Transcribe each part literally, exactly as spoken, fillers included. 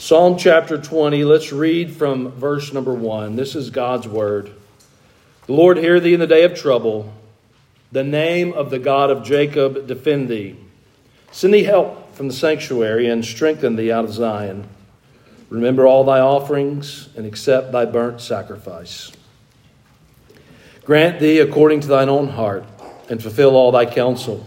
Psalm chapter twenty, let's read from verse number one. This is God's word. The Lord hear thee in the day of trouble. The name of the God of Jacob defend thee. Send thee help from the sanctuary and strengthen thee out of Zion. Remember all thy offerings and accept thy burnt sacrifice. Grant thee according to thine own heart and fulfill all thy counsel.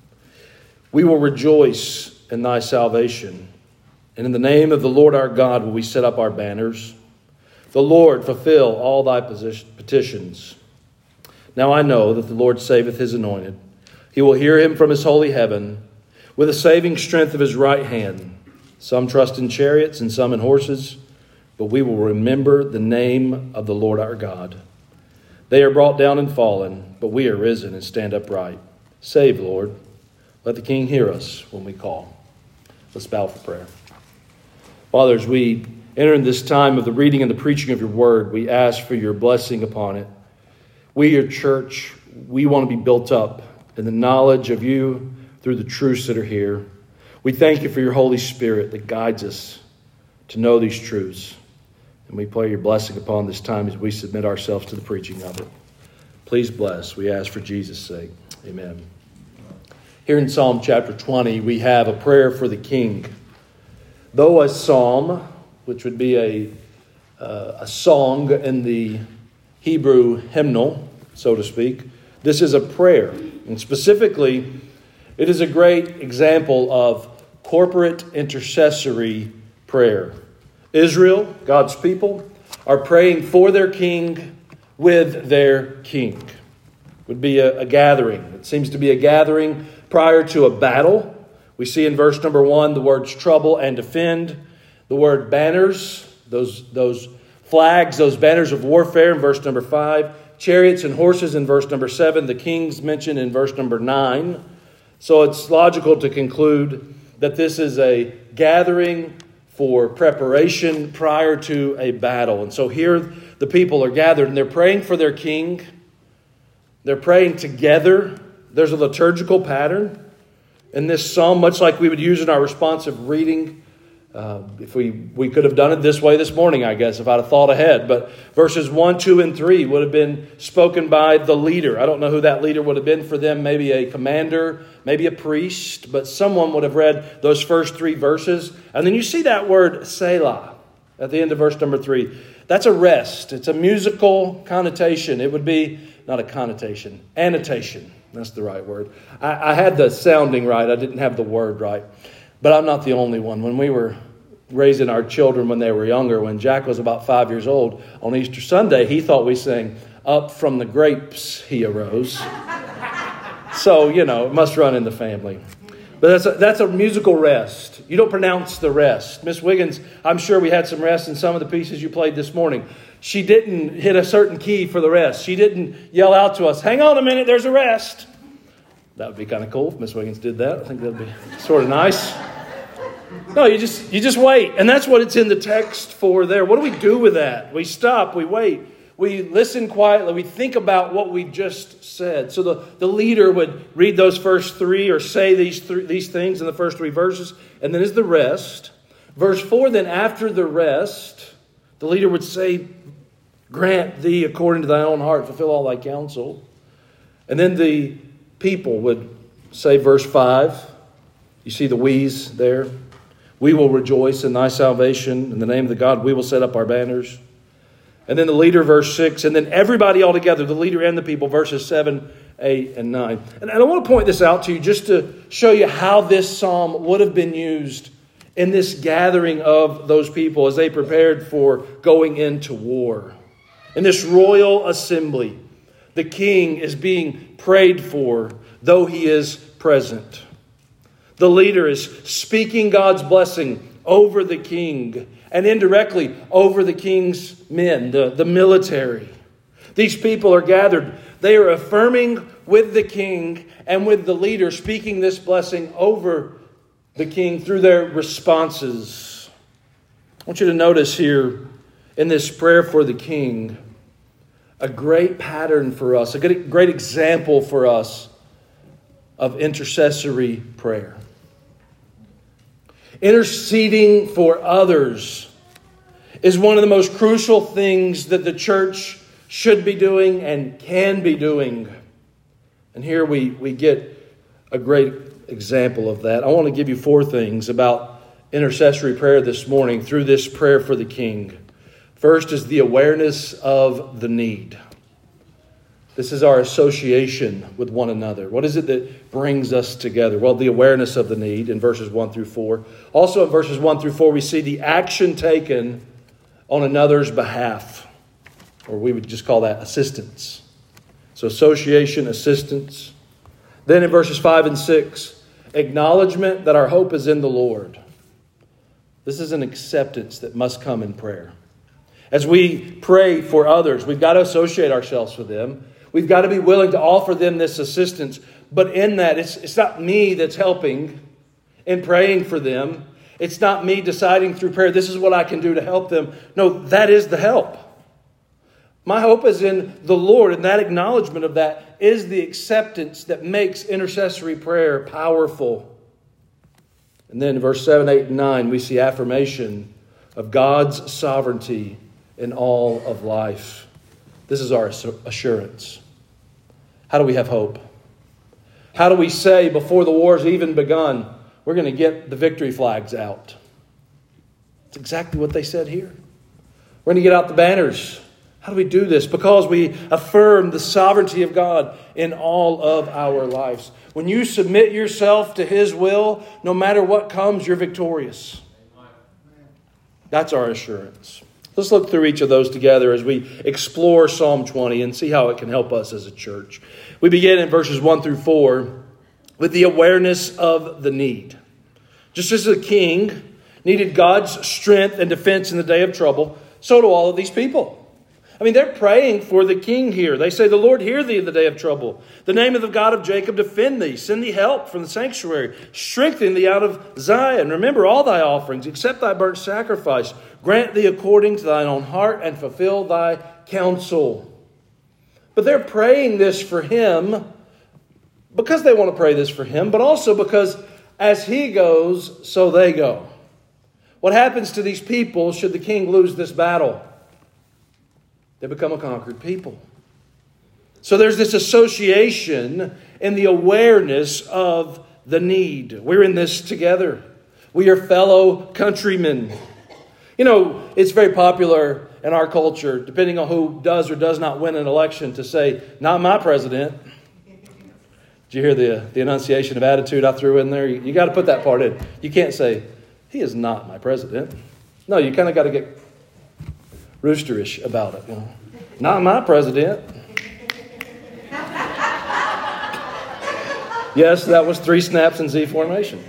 We will rejoice in thy salvation. And in the name of the Lord our God will we set up our banners. The Lord fulfill all thy petitions. Now I know that the Lord saveth his anointed. He will hear him from his holy heaven with the saving strength of his right hand. Some trust in chariots and some in horses, but we will remember the name of the Lord our God. They are brought down and fallen, but we are risen and stand upright. Save, Lord. Let the King hear us when we call. Let's bow for prayer. Father, as we enter in this time of the reading and the preaching of your word, we ask for your blessing upon it. We, your church, we want to be built up in the knowledge of you through the truths that are here. We thank you for your Holy Spirit that guides us to know these truths. And we pray your blessing upon this time as we submit ourselves to the preaching of it. Please bless. We ask for Jesus' sake. Amen. Here in Psalm chapter twenty, we have a prayer for the king. Though a psalm, which would be a, uh, a song in the Hebrew hymnal, so to speak, this is a prayer. And specifically, it is a great example of corporate intercessory prayer. Israel, God's people, are praying for their king with their king. It would be a, a gathering. It seems to be a gathering prior to a battle. We see in verse number one the words trouble and defend. The word banners, those, those flags, those banners of warfare in verse number five. Chariots and horses in verse number seven. The kings mentioned in verse number nine. So it's logical to conclude that this is a gathering for preparation prior to a battle. And so here the people are gathered and they're praying for their king. They're praying together. There's a liturgical pattern in this psalm, much like we would use in our responsive reading. Uh, if we, we could have done it this way this morning, I guess, if I'd have thought ahead. But verses one, two, and three would have been spoken by the leader. I don't know who that leader would have been for them. Maybe a commander, maybe a priest. But someone would have read those first three verses. And then you see that word Selah at the end of verse number three. That's a rest. It's a musical connotation. It would be, not a connotation, annotation. That's the right word. I, I had the sounding right. I didn't have the word right. But I'm not the only one. When we were raising our children when they were younger, when Jack was about five years old, on Easter Sunday, he thought we sang, "Up from the grapes he arose." So, you know, it must run in the family. But that's a, that's a musical rest. You don't pronounce the rest. Miss Wiggins, I'm sure we had some rest in some of the pieces you played this morning. She didn't hit a certain key for the rest. She didn't yell out to us, "Hang on a minute, there's a rest." That would be kind of cool if Miss Wiggins did that. I think that would be sort of nice. No, you just you just wait. And that's what it's in the text for there. What do we do with that? We stop, we wait. We listen quietly. We think about what we just said. So the, the leader would read those first three or say these three, these things in the first three verses. And then is the rest. Verse four, then after the rest, the leader would say, "Grant thee according to thy own heart, fulfill all thy counsel." And then the people would say, verse five, you see the we's there. "We will rejoice in thy salvation. In the name of the God, we will set up our banners." And then the leader, verse six. And then everybody all together, the leader and the people, verses seven, eight, and nine. And I want to point this out to you just to show you how this psalm would have been used in this gathering of those people as they prepared for going into war. In this royal assembly, the king is being prayed for, though he is present. The leader is speaking God's blessing over the king and indirectly over the king's men, the, the military. These people are gathered. They are affirming with the king and with the leader, speaking this blessing over the king through their responses. I want you to notice here in this prayer for the king, a great pattern for us, a good, great example for us of intercessory prayer. Interceding for others is one of the most crucial things that the church should be doing and can be doing. And here we, we get a great example of that. I want to give you four things about intercessory prayer this morning through this prayer for the king. First is the awareness of the need. This is our association with one another. What is it that brings us together? Well, the awareness of the need in verses one through four. Also in verses one through four, we see the action taken on another's behalf. Or we would just call that assistance. So association, assistance. Then in verses five and six, acknowledgement that our hope is in the Lord. This is an acceptance that must come in prayer. As we pray for others, we've got to associate ourselves with them. We've got to be willing to offer them this assistance. But in that, it's, it's not me that's helping in praying for them. It's not me deciding through prayer, this is what I can do to help them. No, that is the help. My hope is in the Lord, and that acknowledgement of that is the acceptance that makes intercessory prayer powerful. And then in verse seven, eight, and nine, we see affirmation of God's sovereignty in all of life. This is our assurance. How do we have hope? How do we say before the war's even begun, we're going to get the victory flags out? It's exactly what they said here. We're going to get out the banners. How do we do this? Because we affirm the sovereignty of God in all of our lives. When you submit yourself to His will, no matter what comes, you're victorious. That's our assurance. Let's look through each of those together as we explore Psalm twenty and see how it can help us as a church. We begin in verses one through four with the awareness of the need. Just as the king needed God's strength and defense in the day of trouble, so do all of these people. I mean, they're praying for the king here. They say, the Lord hear thee in the day of trouble. The name of the God of Jacob defend thee. Send thee help from the sanctuary. Strengthen thee out of Zion. Remember all thy offerings, accept thy burnt sacrifice. Grant thee according to thine own heart, and fulfill thy counsel. But they're praying this for him because they want to pray this for him, but also because as he goes, so they go. What happens to these people should the king lose this battle? They become a conquered people. So there's this association and the awareness of the need. We're in this together. We are fellow countrymen. You know, it's very popular in our culture, depending on who does or does not win an election, to say, not my president. Did you hear the, the enunciation of attitude I threw in there? You, you got to put that part in. You can't say, he is not my president. No, you kind of got to get roosterish about it. You know? Not my president. Yes, that was three snaps in Z formation.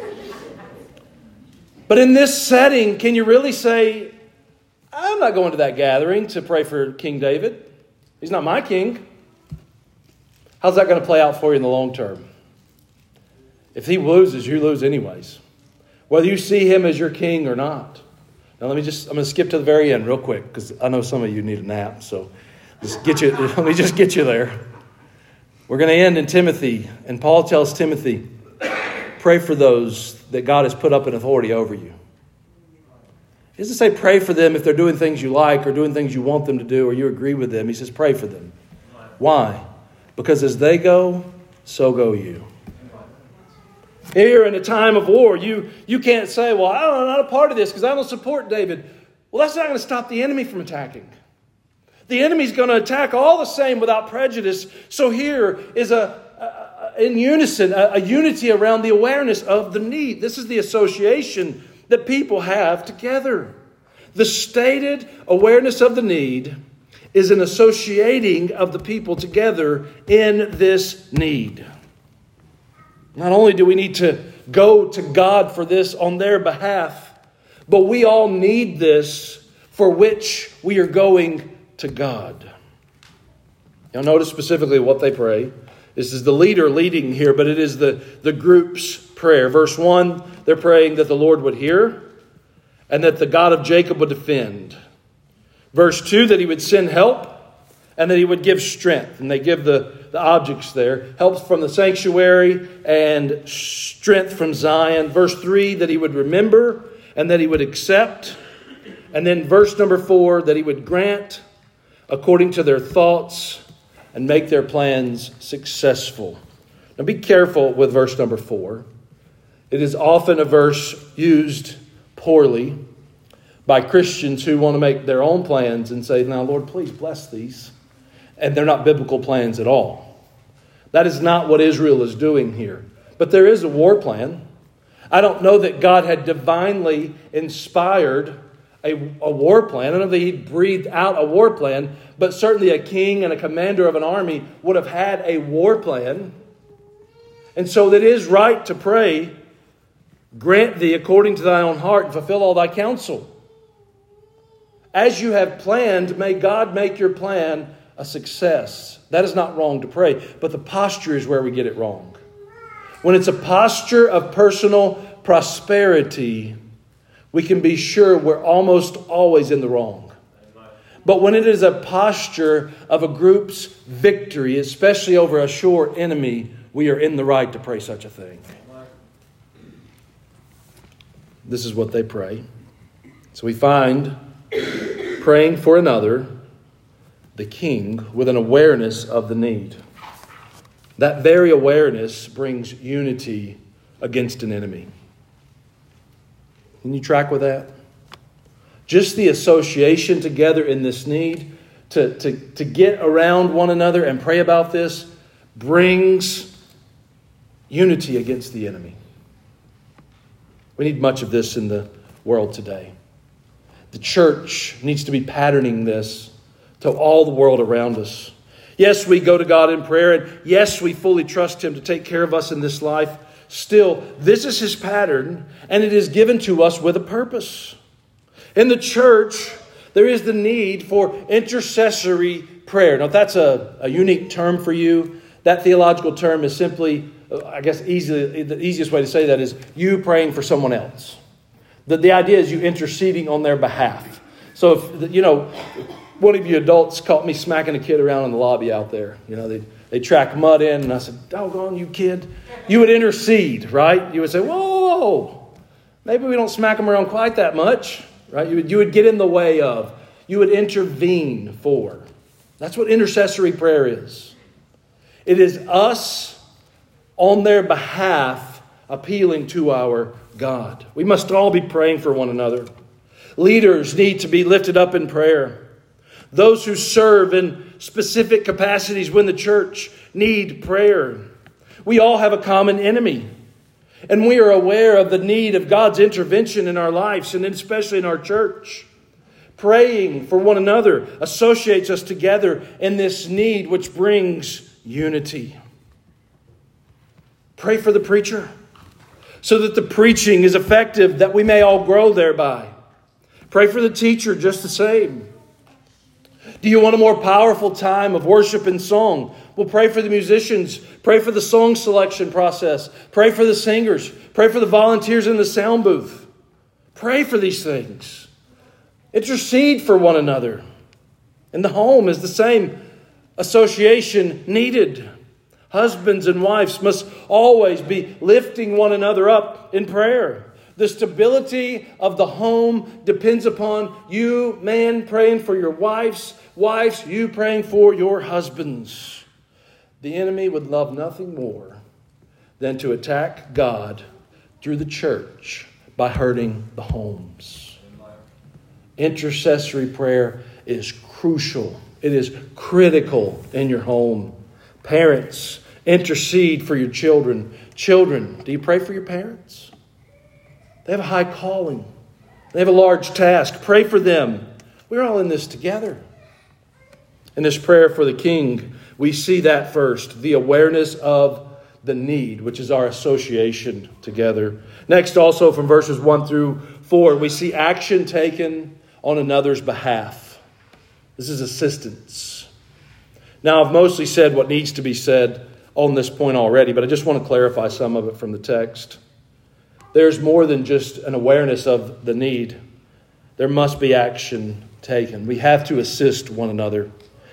But in this setting, can you really say, I'm not going to that gathering to pray for King David? He's not my king. How's that going to play out for you in the long term? If he loses, you lose anyways. Whether you see him as your king or not. Now let me just, I'm going to skip to the very end real quick because I know some of you need a nap. So just get you, let me just get you there. We're going to end in Timothy. And Paul tells Timothy, pray for those that God has put up in authority over you. He doesn't say pray for them if they're doing things you like or doing things you want them to do or you agree with them. He says pray for them. Why? Because as they go, so go you. Here in a time of war, you, you can't say, well, I'm not a part of this because I don't support David. Well, that's not going to stop the enemy from attacking. The enemy's going to attack all the same without prejudice. So here is a, a in unison, a, a unity around the awareness of the need. This is the association that people have together. The stated awareness of the need is an associating of the people together in this need. Not only do we need to go to God for this on their behalf, but we all need this for which we are going to God. Now notice specifically what they pray. This is the leader leading here, but it is the, the group's prayer. Verse one, they're praying that the Lord would hear and that the God of Jacob would defend. Verse two, that he would send help and that he would give strength. And they give the, the objects there. Help from the sanctuary and strength from Zion. Verse three, that he would remember and that he would accept. And then verse number four, that he would grant according to their thoughts and make their plans successful. Now be careful with verse number four. It is often a verse used poorly by Christians who want to make their own plans and say, now, Lord, please bless these. And they're not biblical plans at all. That is not what Israel is doing here. But there is a war plan. I don't know that God had divinely inspired a, a war plan. I don't know that He breathed out a war plan, but certainly a king and a commander of an army would have had a war plan. And so it is right to pray, grant thee according to thy own heart and fulfill all thy counsel. As you have planned, may God make your plan a success. That is not wrong to pray, but the posture is where we get it wrong. When it's a posture of personal prosperity, we can be sure we're almost always in the wrong. But when it is a posture of a group's victory, especially over a sure enemy, we are in the right to pray such a thing. This is what they pray. So we find praying for another, the king, with an awareness of the need. That very awareness brings unity against an enemy. Can you track with that? Just the association together in this need to, to, to get around one another and pray about this brings unity against the enemy. We need much of this in the world today. The church needs to be patterning this to all the world around us. Yes, we go to God in prayer, and yes, we fully trust Him to take care of us in this life. Still, this is His pattern, and it is given to us with a purpose. In the church, there is the need for intercessory prayer. Now, if that's a, a unique term for you, that theological term is simply, I guess, easily, the easiest way to say that is you praying for someone else. The, the idea is you interceding on their behalf. So, if, you know, one of you adults caught me smacking a kid around in the lobby out there. You know, they they track mud in, and I said, doggone you, kid. You would intercede, right? You would say, whoa, maybe we don't smack them around quite that much, right? You would, you would get in the way of, you would intervene for. That's what intercessory prayer is. It is us on their behalf appealing to our God. We must all be praying for one another. Leaders need to be lifted up in prayer. Those who serve in specific capacities within the church need prayer. We all have a common enemy. And we are aware of the need of God's intervention in our lives, and especially in our church. Praying for one another associates us together in this need, which brings unity. Pray for the preacher, so that the preaching is effective, that we may all grow thereby. Pray for the teacher just the same. Do you want a more powerful time of worship and song? Well, pray for the musicians. Pray for the song selection process. Pray for the singers. Pray for the volunteers in the sound booth. Pray for these things. Intercede for one another. In the home is the same association needed. Husbands and wives must always be lifting one another up in prayer. The stability of the home depends upon you, man, praying for your wives, wives, you praying for your husbands. The enemy would love nothing more than to attack God through the church by hurting the homes. Intercessory prayer is crucial. It is critical in your home. Parents, intercede for your children. Children, do you pray for your parents? They have a high calling. They have a large task. Pray for them. We're all in this together. In this prayer for the king, we see that first, the awareness of the need, which is our association together. Next, also from verses one through four, we see action taken on another's behalf. This is assistance. Now, I've mostly said what needs to be said on this point already, but I just want to clarify some of it from the text. There's more than just an awareness of the need. There must be action taken. We have to assist one another.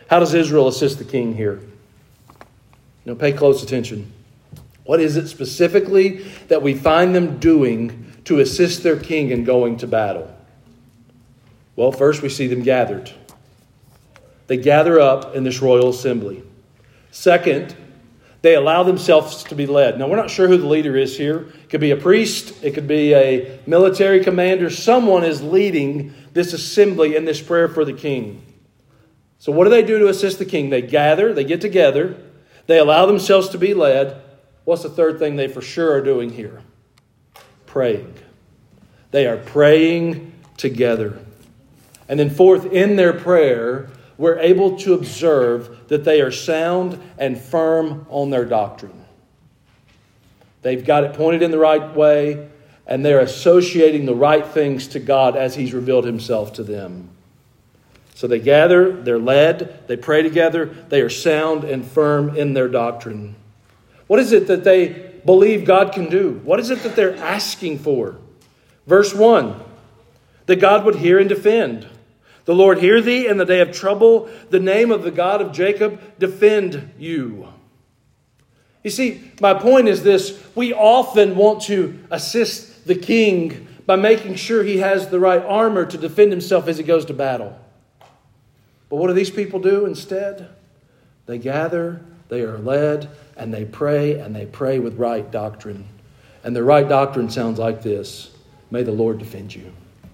How does Israel assist the king here? You know, pay close attention. What is it specifically that we find them doing to assist their king in going to battle? Well, first we see them gathered. They gather up in this royal assembly. Second, they allow themselves to be led. Now, we're not sure who the leader is here. It could be a priest. It could be a military commander. Someone is leading this assembly in this prayer for the king. So what do they do to assist the king? They gather. They get together. They allow themselves to be led. What's the third thing they for sure are doing here? Praying. They are praying together. And then fourth, in their prayer, we're able to observe that they are sound and firm on their doctrine. They've got it pointed in the right way, and they're associating the right things to God as He's revealed Himself to them. So they gather, they're led, they pray together, they are sound and firm in their doctrine. What is it that they believe God can do? What is it that they're asking for? Verse one, that God would hear and defend. The Lord hear thee in the day of trouble. The name of the God of Jacob defend you. You see, my point is this. We often want to assist the king by making sure he has the right armor to defend himself as he goes to battle. But what do these people do instead? They gather, they are led, and they pray, and they pray with right doctrine. And the right doctrine sounds like this. May the Lord defend you.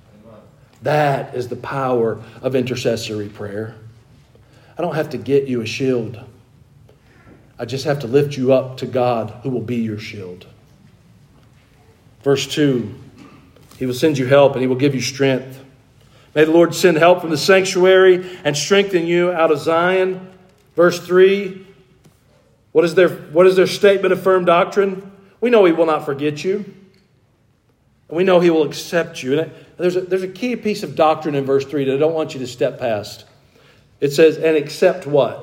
That is the power of intercessory prayer. I don't have to get you a shield. I just have to lift you up to God, who will be your shield. Verse two, He will send you help and He will give you strength. May the Lord send help from the sanctuary and strengthen you out of Zion. Verse three, what is their, what is their statement of firm doctrine? We know He will not forget you. And we know He will accept you. And there's a, there's a key piece of doctrine in verse three that I don't want you to step past. It says, and accept what?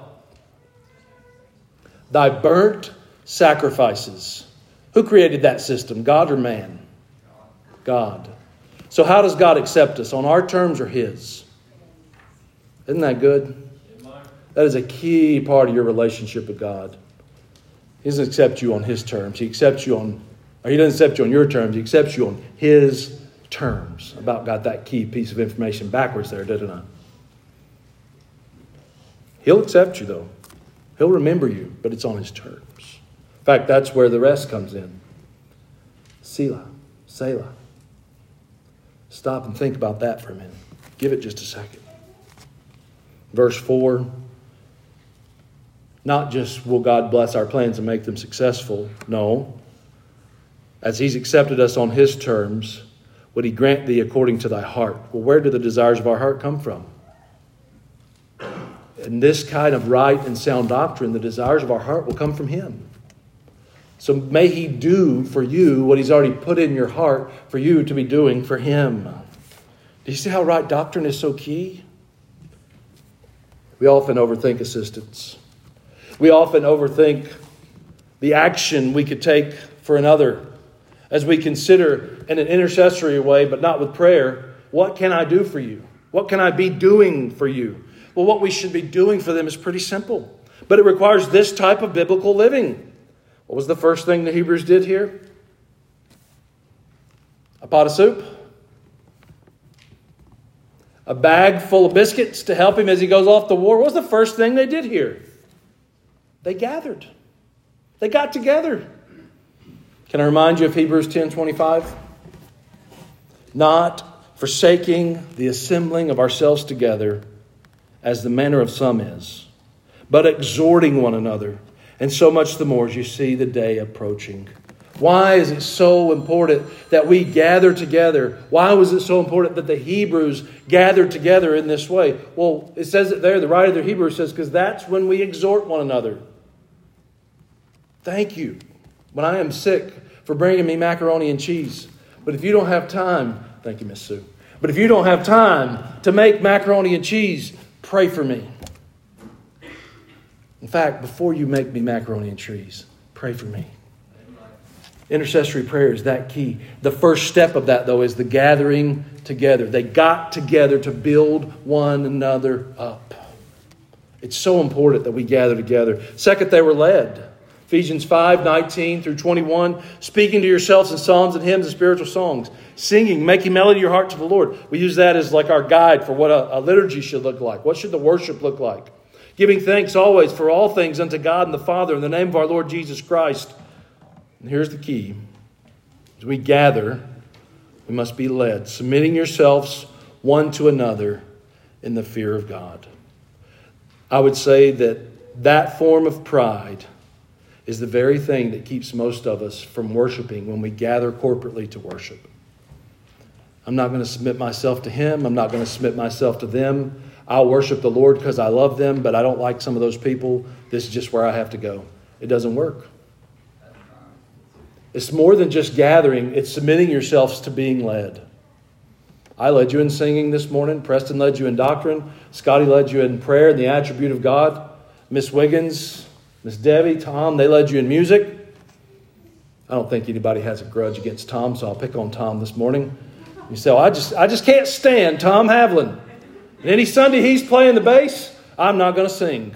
Thy burnt sacrifices. Who created that system? God or man? God. So how does God accept us? On our terms or His? Isn't that good? That is a key part of your relationship with God. He doesn't accept you on His terms. He accepts you on Or He doesn't accept you on your terms. He accepts you on His terms. About got that key piece of information backwards there, didn't I? He'll accept you, though. He'll remember you, but it's on His terms. In fact, that's where the rest comes in. Selah. Selah. Stop and think about that for a minute. Give it just a second. Verse four. Not just will God bless our plans and make them successful. No. As He's accepted us on His terms, would He grant thee according to thy heart? Well, where do the desires of our heart come from? In this kind of right and sound doctrine, the desires of our heart will come from Him. So may He do for you what He's already put in your heart for you to be doing for Him. Do you see how right doctrine is so key? We often overthink assistance. We often overthink the action we could take for another. As we consider in an intercessory way, but not with prayer, what can I do for you? What can I be doing for you? Well, what we should be doing for them is pretty simple. But it requires this type of biblical living. What was the first thing the Hebrews did here? A pot of soup? A bag full of biscuits to help him as he goes off to war? What was the first thing they did here? They gathered. They got together. Can I remind you of Hebrews ten twenty-five? Not forsaking the assembling of ourselves together, as the manner of some is, but exhorting one another, and so much the more as you see the day approaching. Why is it so important that we gather together? Why was it so important that the Hebrews gathered together in this way? Well, it says it there, the writer of the Hebrews says, because that's when we exhort one another. Thank you. When I am sick, for bringing me macaroni and cheese. But if you don't have time, thank you, Miss Sue. But if you don't have time to make macaroni and cheese, pray for me. In fact, before you make me macaroni and cheese, pray for me. Intercessory prayer is that key. The first step of that, though, is the gathering together. They got together to build one another up. It's so important that we gather together. Second, they were led. Ephesians five, nineteen through twenty-one, speaking to yourselves in psalms and hymns and spiritual songs, singing, making melody in your heart to the Lord. We use that as like our guide for what a, a liturgy should look like. What should the worship look like? Giving thanks always for all things unto God and the Father in the name of our Lord Jesus Christ. And here's the key. As we gather, we must be led, submitting yourselves one to another in the fear of God. I would say that that form of pride is the very thing that keeps most of us from worshiping when we gather corporately to worship. I'm not going to submit myself to him. I'm not going to submit myself to them. I'll worship the Lord because I love them, but I don't like some of those people. This is just where I have to go. It doesn't work. It's more than just gathering. It's submitting yourselves to being led. I led you in singing this morning. Preston led you in doctrine. Scotty led you in prayer and the attribute of God. Miss Wiggins, Miss Debbie, Tom, they led you in music. I don't think anybody has a grudge against Tom, so I'll pick on Tom this morning. You say, oh, I just I just can't stand Tom Havlin. And any Sunday he's playing the bass, I'm not going to sing.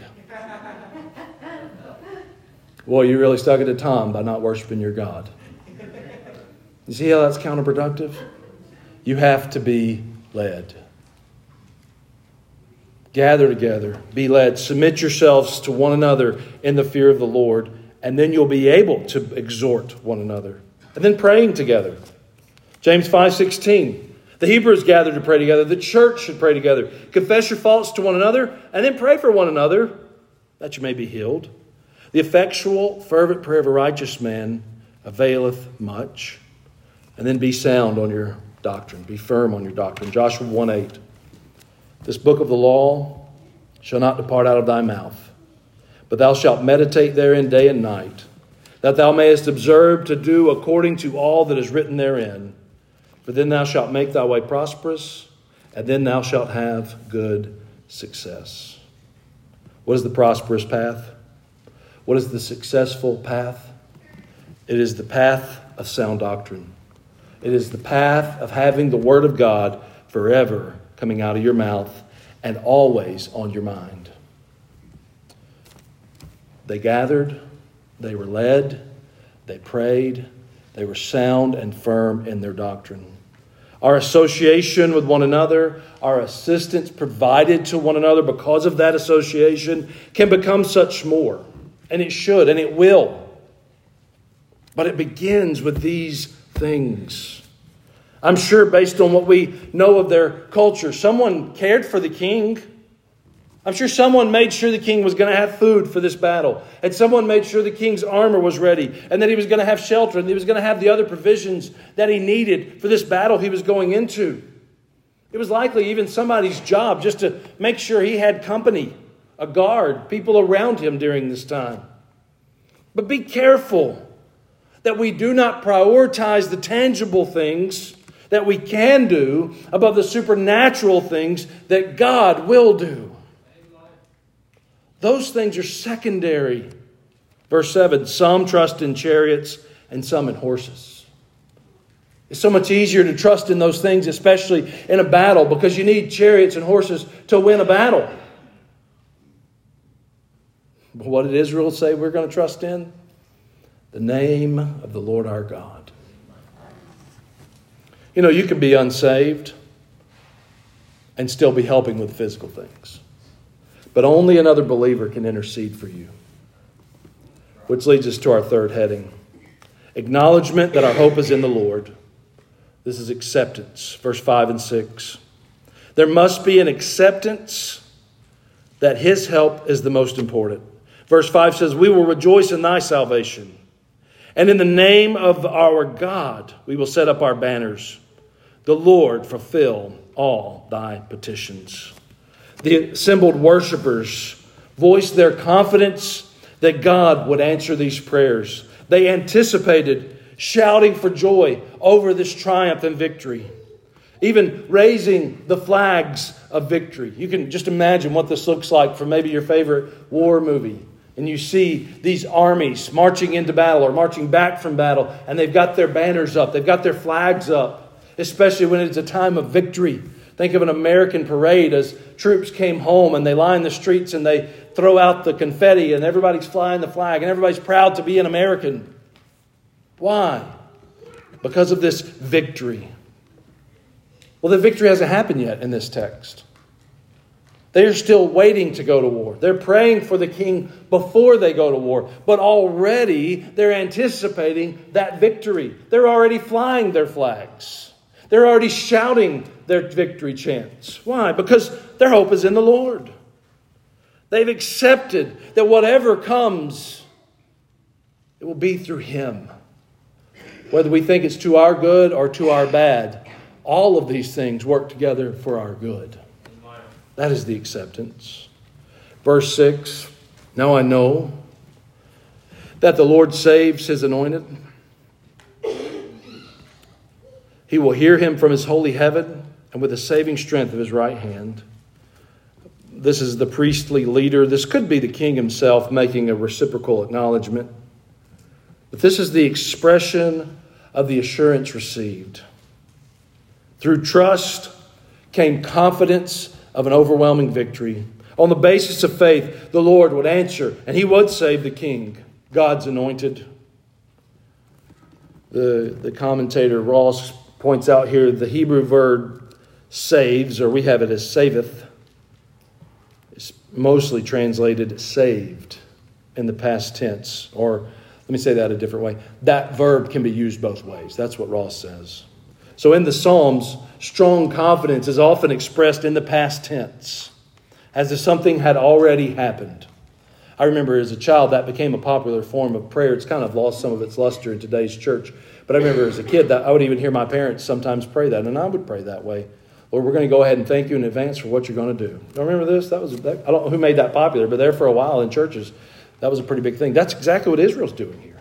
Well, you really stuck it to Tom by not worshiping your God. You see how that's counterproductive? You have to be led. Gather together, be led, submit yourselves to one another in the fear of the Lord, and then you'll be able to exhort one another. And then praying together. James five sixteen. The Hebrews gathered to pray together. The church should pray together. Confess your faults to one another, and then pray for one another, that you may be healed. The effectual, fervent prayer of a righteous man availeth much. And then be sound on your doctrine. Be firm on your doctrine. Joshua one eight. This book of the law shall not depart out of thy mouth, but thou shalt meditate therein day and night, that thou mayest observe to do according to all that is written therein. For then thou shalt make thy way prosperous, and then thou shalt have good success. What is the prosperous path? What is the successful path? It is the path of sound doctrine. It is the path of having the Word of God forever coming out of your mouth and always on your mind. They gathered, they were led, they prayed, they were sound and firm in their doctrine. Our association with one another, our assistance provided to one another because of that association can become such more. And it should, and it will. But it begins with these things. I'm sure based on what we know of their culture, someone cared for the king. I'm sure someone made sure the king was going to have food for this battle. And someone made sure the king's armor was ready. And that he was going to have shelter. And he was going to have the other provisions that he needed for this battle he was going into. It was likely even somebody's job just to make sure he had company, a guard, people around him during this time. But be careful that we do not prioritize the tangible things that we can do above the supernatural things that God will do. Those things are secondary. Verse seven, some trust in chariots and some in horses. It's so much easier to trust in those things, especially in a battle, because you need chariots and horses to win a battle. But what did Israel say we're going to trust in? The name of the Lord our God. You know, you can be unsaved and still be helping with physical things. But only another believer can intercede for you. Which leads us to our third heading. Acknowledgement that our hope is in the Lord. This is acceptance. Verse five and six. There must be an acceptance that His help is the most important. Verse five says, we will rejoice in thy salvation. And in the name of our God, we will set up our banners. The Lord fulfill all thy petitions. The assembled worshipers voiced their confidence that God would answer these prayers. They anticipated shouting for joy over this triumph and victory. Even raising the flags of victory. You can just imagine what this looks like from maybe your favorite war movie. And you see these armies marching into battle or marching back from battle. And they've got their banners up. They've got their flags up. Especially when it's a time of victory. Think of an American parade as troops came home and they line the streets and they throw out the confetti and everybody's flying the flag and everybody's proud to be an American. Why? Because of this victory. Well, the victory hasn't happened yet in this text. They are still waiting to go to war. They're praying for the king before they go to war. But already they're anticipating that victory. They're already flying their flags. They're already shouting their victory chants. Why? Because their hope is in the Lord. They've accepted that whatever comes, it will be through Him. Whether we think it's to our good or to our bad, all of these things work together for our good. That is the acceptance. Verse six, now I know that the Lord saves His anointed. He will hear him from His holy heaven and with the saving strength of His right hand. This is the priestly leader. This could be the king himself making a reciprocal acknowledgement. But this is the expression of the assurance received. Through trust came confidence of an overwhelming victory. On the basis of faith, the Lord would answer and He would save the king, God's anointed. The, the commentator Ross points out here the Hebrew verb saves, or we have it as saveth, is mostly translated saved in the past tense. Or let me say that a different way. That verb can be used both ways. That's what Ross says. So in the Psalms, strong confidence is often expressed in the past tense, as if something had already happened. I remember as a child that became a popular form of prayer. It's kind of lost some of its luster in today's church. But I remember as a kid that I would even hear my parents sometimes pray that, and I would pray that way. Lord, we're going to go ahead and thank You in advance for what You're going to do. Don't remember this? That was that, I don't know who made that popular, but there for a while in churches, that was a pretty big thing. That's exactly what Israel's doing here.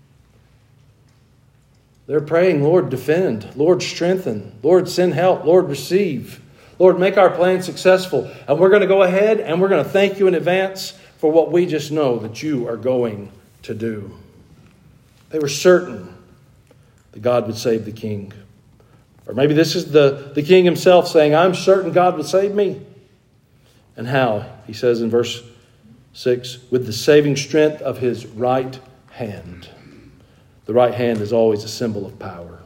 They're praying, Lord, defend. Lord, strengthen. Lord, send help. Lord, receive. Lord, make our plan successful. And we're going to go ahead and we're going to thank You in advance for what we just know that You are going to do. They were certain that God would save the king. Or maybe this is the, the king himself saying, I'm certain God will save me. And how? He says in verse six, with the saving strength of His right hand. The right hand is always a symbol of power.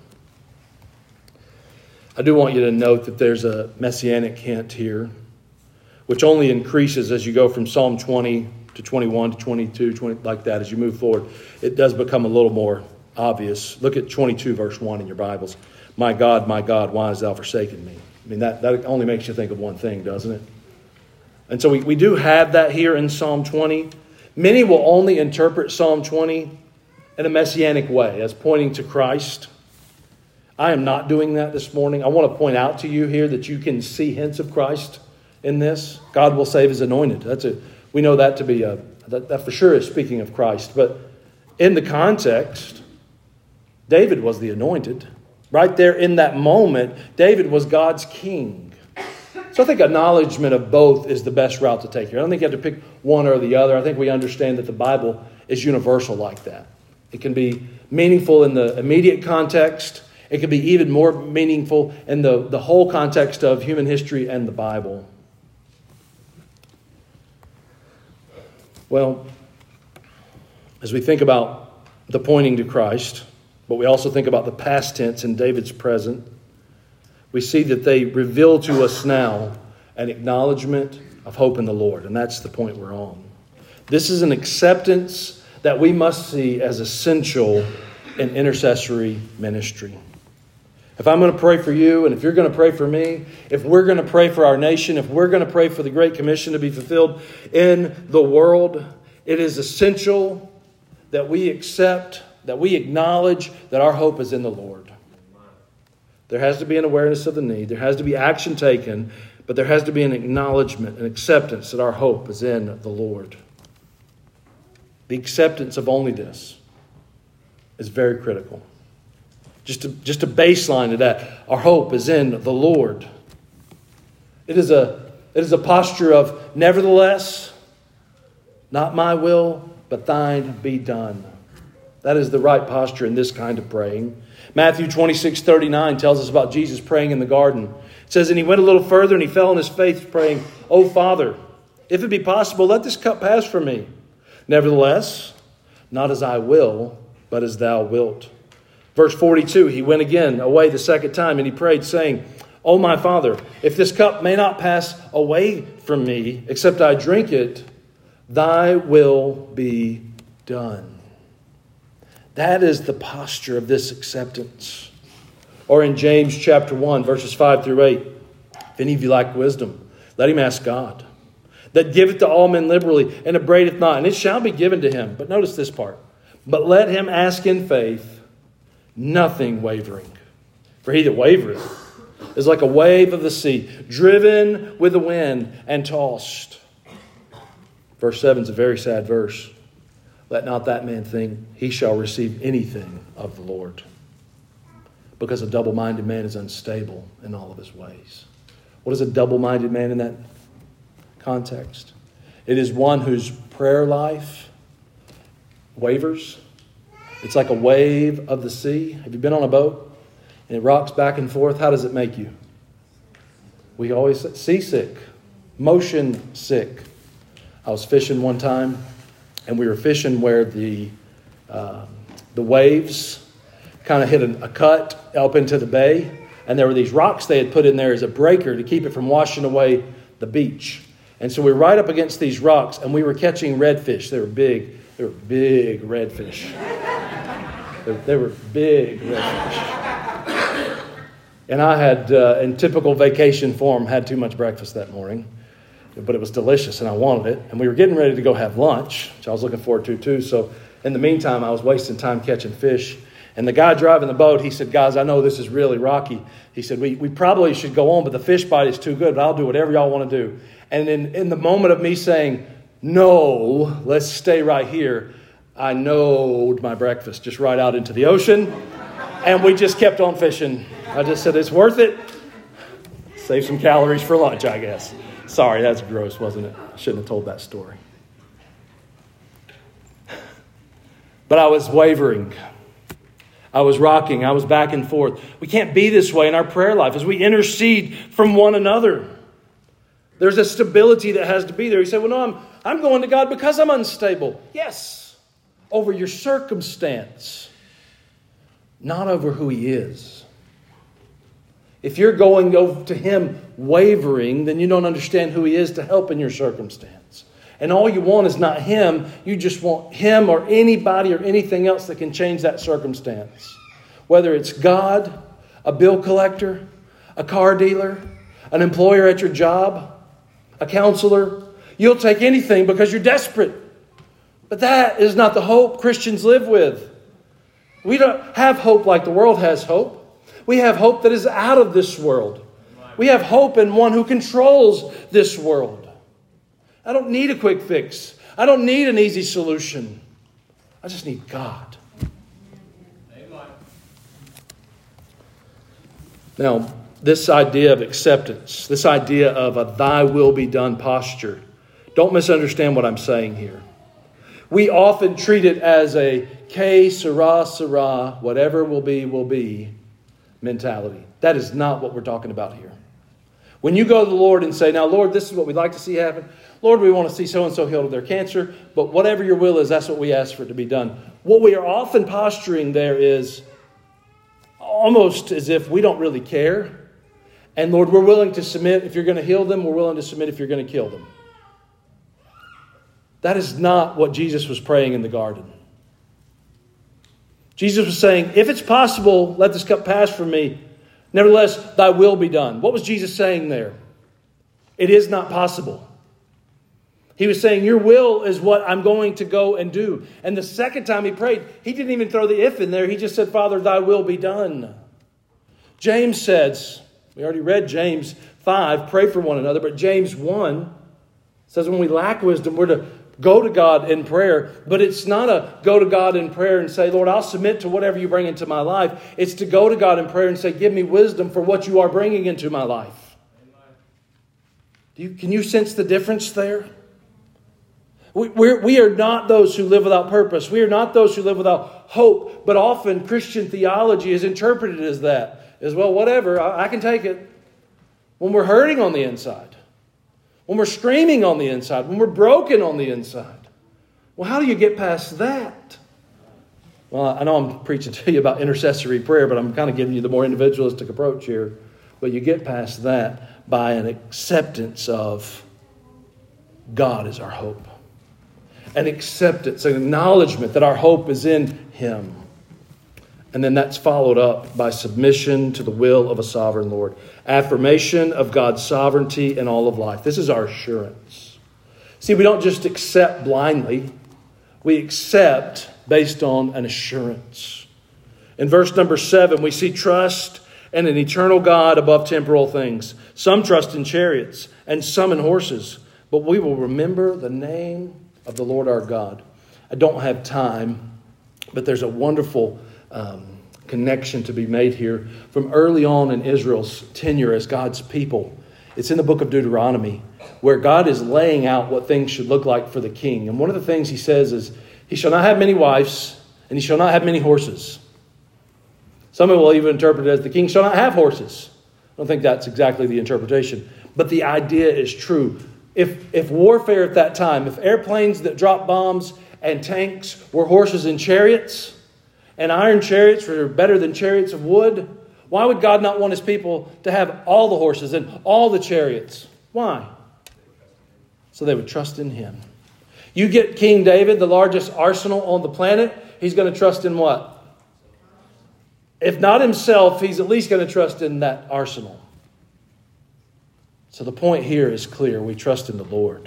I do want you to note that there's a messianic hint here, which only increases as you go from Psalm twenty to twenty-one to twenty-two, twenty, like that. As you move forward, it does become a little more obvious. Look at twenty-two, verse one in your Bibles. My God, my God, why hast Thou forsaken me? I mean, that, that only makes you think of one thing, doesn't it? And so we, we do have that here in Psalm twenty. Many will only interpret Psalm twenty in a messianic way, as pointing to Christ. I am not doing that this morning. I want to point out to you here that you can see hints of Christ in this. God will save His anointed. That's a we know that to be a that, that for sure is speaking of Christ. But in the context, David was the anointed. Right there in that moment, David was God's king. So I think acknowledgement of both is the best route to take here. I don't think you have to pick one or the other. I think we understand that the Bible is universal like that. It can be meaningful in the immediate context. It can be even more meaningful in the, the whole context of human history and the Bible. Well, as we think about the pointing to Christ, but we also think about the past tense in David's present, we see that they reveal to us now an acknowledgement of hope in the Lord. And that's the point we're on. This is an acceptance that we must see as essential in intercessory ministry. If I'm going to pray for you, and if you're going to pray for me, if we're going to pray for our nation, if we're going to pray for the Great Commission to be fulfilled in the world, it is essential that we accept, that we acknowledge that our hope is in the Lord. There has to be an awareness of the need. There has to be action taken, but there has to be an acknowledgement, an acceptance that our hope is in the Lord. The acceptance of only this is very critical. Just a, just a baseline to that. Our hope is in the Lord. It is a, it is a posture of, nevertheless, not my will, but thine be done. That is the right posture in this kind of praying. Matthew twenty-six thirty-nine tells us about Jesus praying in the garden. It It says, and he went a little further and he fell on his face praying, "O Father, if it be possible, let this cup pass from me. Nevertheless, not as I will, but as thou wilt." Verse forty-two, he went again away the second time and he prayed, saying, "O my Father, if this cup may not pass away from me, except I drink it, thy will be done." That is the posture of this acceptance. Or in James chapter one, verses five through eight, if any of you lack wisdom, let him ask God, that giveth to all men liberally, and upbraideth not, and it shall be given to him. But notice this part. But let him ask in faith, nothing wavering. For he that wavereth is like a wave of the sea, driven with the wind and tossed. Verse seven is a very sad verse. Let not that man think he shall receive anything of the Lord. Because a double-minded man is unstable in all of his ways. What is a double-minded man in that context? It is one whose prayer life wavers. It's like a wave of the sea. Have you been on a boat and it rocks back and forth? How does it make you? We always say seasick, motion sick. I was fishing one time, and we were fishing where the uh, the waves kind of hit a, a cut up into the bay, and there were these rocks they had put in there as a breaker to keep it from washing away the beach. And so we were right up against these rocks, and we were catching redfish. They were big. They were big redfish. They, they were big redfish. And I had, uh, in typical vacation form, had too much breakfast that morning. But it was delicious, and I wanted it. And we were getting ready to go have lunch, which I was looking forward to, too. So in the meantime, I was wasting time catching fish. And the guy driving the boat, he said, "Guys, I know this is really rocky." He said, we, we probably should go on, but the fish bite is too good, but I'll do whatever y'all want to do. And in, in the moment of me saying, "No, let's stay right here," I knowed my breakfast just right out into the ocean. And we just kept on fishing. I just said, it's worth it. Save some calories for lunch, I guess. Sorry, that's gross, wasn't it? I shouldn't have told that story. But I was wavering. I was rocking. I was back and forth. We can't be this way in our prayer life as we intercede from one another. There's a stability that has to be there. You say, "Well, no, I'm, I'm going to God because I'm unstable." Yes, over your circumstance, not over who He is. If you're going over to Him wavering, then you don't understand who He is to help in your circumstance. And all you want is not Him. You just want Him or anybody or anything else that can change that circumstance. Whether it's God, a bill collector, a car dealer, an employer at your job, a counselor. You'll take anything because you're desperate. But that is not the hope Christians live with. We don't have hope like the world has hope. We have hope that is out of this world. We have hope in one who controls this world. I don't need a quick fix. I don't need an easy solution. I just need God. Now, this idea of acceptance, this idea of a thy will be done posture, don't misunderstand what I'm saying here. We often treat it as a que sera, sera, whatever will be, will be mentality. That is not what we're talking about here. When you go to the Lord and say, "Now, Lord, this is what we'd like to see happen. Lord, we want to see so-and-so healed of their cancer, but whatever your will is, that's what we ask for it to be done." What we are often posturing there is almost as if we don't really care. And Lord, we're willing to submit if you're going to heal them. We're willing to submit if you're going to kill them. That is not what Jesus was praying in the garden. Jesus was saying, if it's possible, let this cup pass from me. Nevertheless, thy will be done. What was Jesus saying there? It is not possible. He was saying, your will is what I'm going to go and do. And the second time he prayed, he didn't even throw the if in there. He just said, Father, thy will be done. James says, we already read James five, pray for one another. But James one says when we lack wisdom, we're to go to God in prayer. But it's not a go to God in prayer and say, Lord, I'll submit to whatever you bring into my life. It's to go to God in prayer and say, give me wisdom for what you are bringing into my life. Do you, can you sense the difference there? We, we're, we are not those who live without purpose. We are not those who live without hope. But often Christian theology is interpreted as that. As well, whatever, I, I can take it. when we're hurting on the inside, when we're screaming on the inside, when we're broken on the inside. Well, how do you get past that? Well, I know I'm preaching to you about intercessory prayer, but I'm kind of giving you the more individualistic approach here. But you get past that by an acceptance of God is our hope. An acceptance, an acknowledgement that our hope is in Him. And then that's followed up by submission to the will of a sovereign Lord. Affirmation of God's sovereignty in all of life. This is our assurance. See, we don't just accept blindly. We accept based on an assurance. In verse number seven, we see trust in an eternal God above temporal things. Some trust in chariots and some in horses, but we will remember the name of the Lord our God. I don't have time, but there's a wonderful um, connection to be made here from early on in Israel's tenure as God's people. It's in the book of Deuteronomy, where God is laying out what things should look like for the king. And one of the things he says is, he shall not have many wives, and he shall not have many horses. Some will even interpret it as the king shall not have horses. I don't think that's exactly the interpretation. But the idea is true. If, if warfare at that time, if airplanes that drop bombs and tanks were horses and chariots, and iron chariots were better than chariots of wood, why would God not want His people to have all the horses and all the chariots? Why? So they would trust in Him. You get King David, the largest arsenal on the planet, he's going to trust in what? If not himself, he's at least going to trust in that arsenal. So the point here is clear. We trust in the Lord.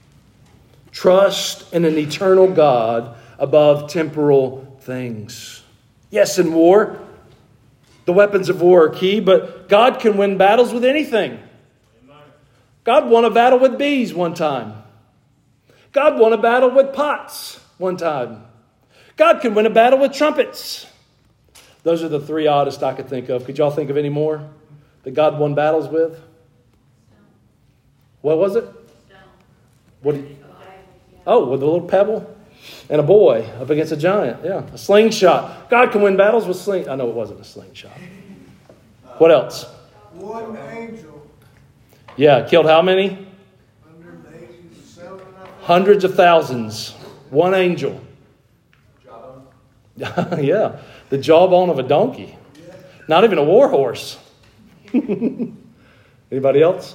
Trust in an eternal God above temporal things. Yes, in war, the weapons of war are key, but God can win battles with anything. God won a battle with bees one time. God won a battle with pots one time. God can win a battle with trumpets. Those are the three oddest I could think of. Could y'all think of any more that God won battles with? What was it? What? Did, oh, with a little pebble and a boy up against a giant. Yeah, a slingshot. God can win battles with sling. I know it wasn't a slingshot. What else? One angel. Yeah, killed how many? Hundreds of thousands. One angel. Yeah, the jawbone of a donkey. Not even a war horse. Anybody else?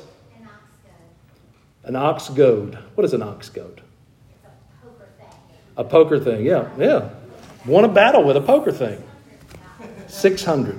An ox goad. What is an ox goad? A poker thing. A poker thing, yeah, yeah. Won a battle with a poker thing. six hundred.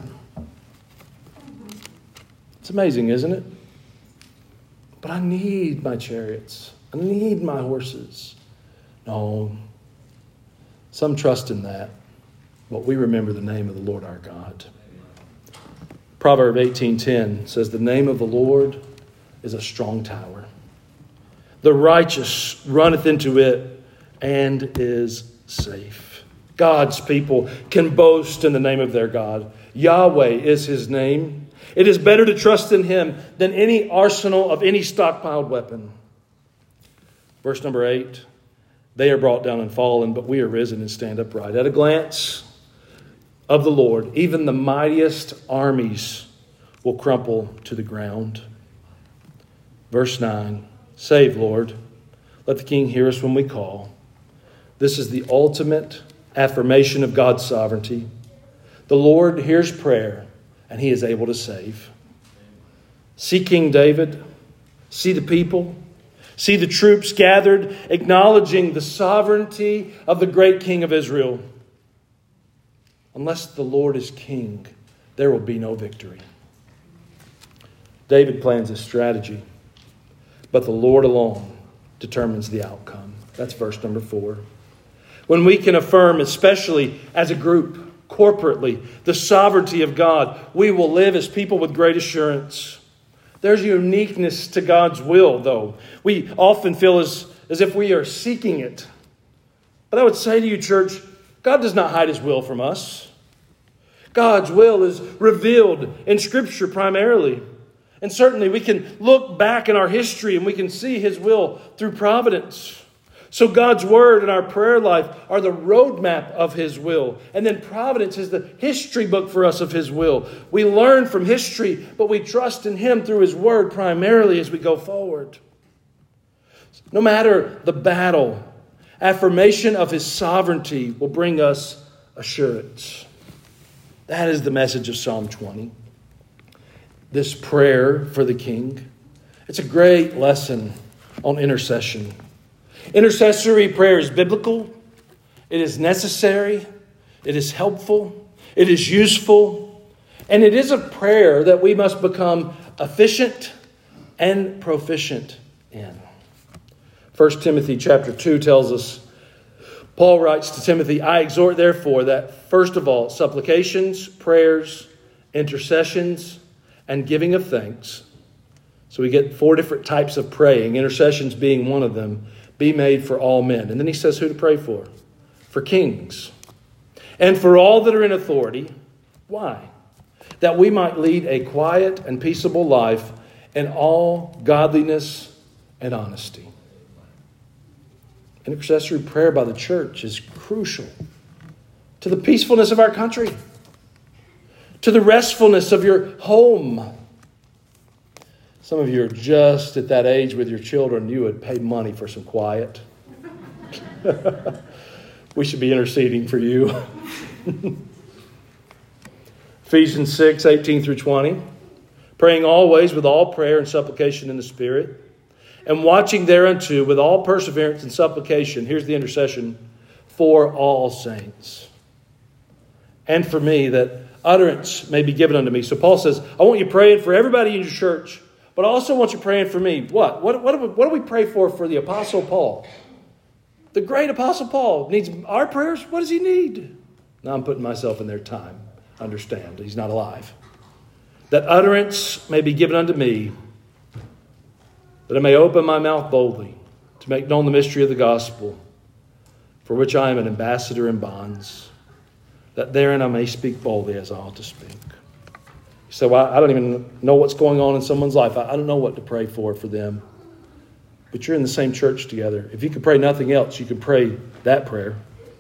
It's amazing, isn't it? But I need my chariots. I need my horses. No. Some trust in that. But we remember the name of the Lord our God. Proverbs eighteen ten says, the name of the Lord is a strong tower. The righteous runneth into it and is safe. God's people can boast in the name of their God. Yahweh is His name. It is better to trust in Him than any arsenal of any stockpiled weapon. Verse number eight. They are brought down and fallen, but we are risen and stand upright. At a glance of the Lord, even the mightiest armies will crumple to the ground. Verse nine. Save, Lord. Let the King hear us when we call. This is the ultimate affirmation of God's sovereignty. The Lord hears prayer, and He is able to save. See King David. See the people. See the troops gathered, acknowledging the sovereignty of the great King of Israel. Unless the Lord is King, there will be no victory. David plans a strategy, but the Lord alone determines the outcome. That's verse number four. When we can affirm, especially as a group, corporately, the sovereignty of God, we will live as people with great assurance. There's uniqueness to God's will, though. We often feel as, as if we are seeking it. But I would say to you, church, God does not hide His will from us. God's will is revealed in Scripture primarily. And certainly we can look back in our history and we can see His will through providence, So God's Word and our prayer life are the roadmap of His will. And then Providence is the history book for us of His will. We learn from history, but we trust in Him through His Word primarily as we go forward. No matter the battle, affirmation of His sovereignty will bring us assurance. That is the message of Psalm twenty. This prayer for the king. It's a great lesson on intercession. Intercessory prayer is biblical. It is necessary. It is helpful. It is useful. And it is a prayer that we must become efficient and proficient in. First Timothy chapter two tells us, Paul writes to Timothy, I exhort therefore that first of all, supplications, prayers, intercessions, and giving of thanks. So we get four different types of praying, intercessions being one of them, be made for all men. And then he says who to pray for. For kings. And for all that are in authority. Why? That we might lead a quiet and peaceable life in all godliness and honesty. Intercessory prayer by the church is crucial to the peacefulness of our country, to the restfulness of your home. Some of you are just at that age with your children, you would pay money for some quiet. We should be interceding for you. Ephesians six, eighteen through twenty. Praying always with all prayer and supplication in the Spirit, and watching thereunto with all perseverance and supplication, here's the intercession, for all saints. And for me, that utterance may be given unto me. So Paul says, I want you praying for everybody in your church, but I also want you praying for me. What? What, what, do we, what do we pray for for the Apostle Paul? The great Apostle Paul needs our prayers. What does he need? Now I'm putting myself in their time. Understand, he's not alive. That utterance may be given unto me, that I may open my mouth boldly to make known the mystery of the gospel, for which I am an ambassador in bonds, that therein I may speak boldly as I ought to speak. You say, well, I don't even know what's going on in someone's life. I don't know what to pray for for them. But you're in the same church together. If you could pray nothing else, you could pray that prayer.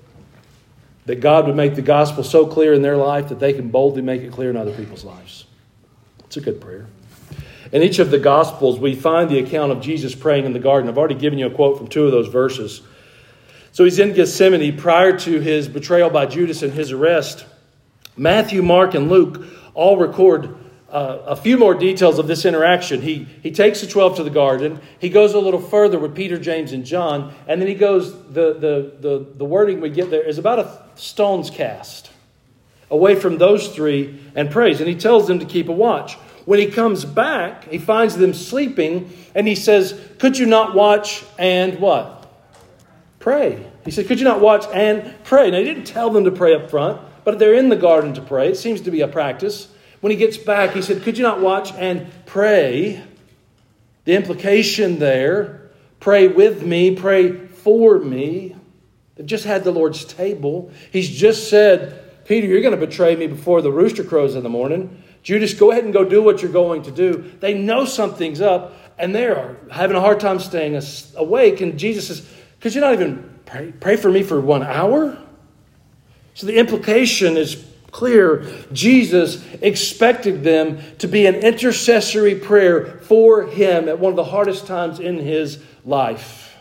That God would make the gospel so clear in their life that they can boldly make it clear in other people's lives. It's a good prayer. In each of the Gospels, we find the account of Jesus praying in the garden. I've already given you a quote from two of those verses. So he's in Gethsemane prior to his betrayal by Judas and his arrest. Matthew, Mark, and Luke all record uh, a few more details of this interaction. He, he takes the twelve to the garden. He goes a little further with Peter, James, and John. And then he goes, the, the, the, the wording we get there is about a stone's cast away from those three and prays. And he tells them to keep a watch. When he comes back, he finds them sleeping, and he says, could you not watch and what? Pray. He said, could you not watch and pray? Now, he didn't tell them to pray up front, but they're in the garden to pray. It seems to be a practice. When he gets back, he said, could you not watch and pray? The implication there, pray with me, pray for me. They've just had the Lord's table. He's just said, Peter, you're going to betray me before the rooster crows in the morning. Judas, go ahead and go do what you're going to do. They know something's up, and they are having a hard time staying awake. And Jesus says, could you not even pray, pray for me for one hour? So the implication is clear. Jesus expected them to be an intercessory prayer for him at one of the hardest times in his life.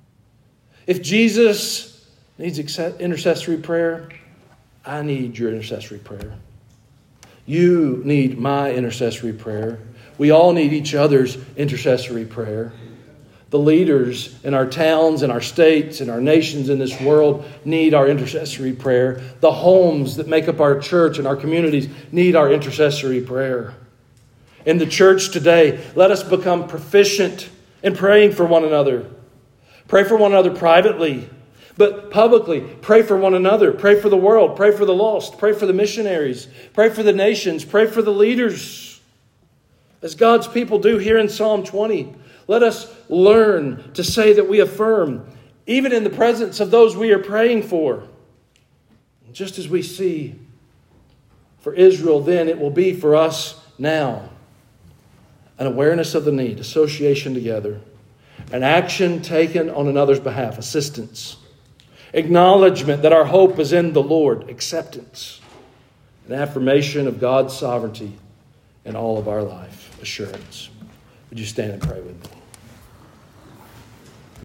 If Jesus needs intercessory prayer, I need your intercessory prayer. You need my intercessory prayer. We all need each other's intercessory prayer. The leaders in our towns and our states and our nations in this world need our intercessory prayer. The homes that make up our church and our communities need our intercessory prayer. In the church today, let us become proficient in praying for one another. Pray for one another privately, but publicly. Pray for one another. Pray for the world. Pray for the lost. Pray for the missionaries. Pray for the nations. Pray for the leaders. As God's people do here in Psalm twenty. Let us learn to say that we affirm, even in the presence of those we are praying for. Just as we see for Israel then, it will be for us now. An awareness of the need, association together. An action taken on another's behalf, assistance. Acknowledgement that our hope is in the Lord, acceptance. An affirmation of God's sovereignty in all of our life, assurance. Would you stand and pray with me?